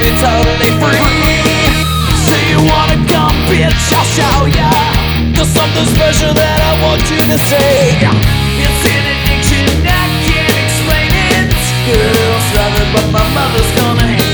be totally free. Say you wanna come, bitch, I'll show ya. There's something special that I want you to see. It's an addiction, I can't explain it. Girls love it, but my mother's gonna hate it.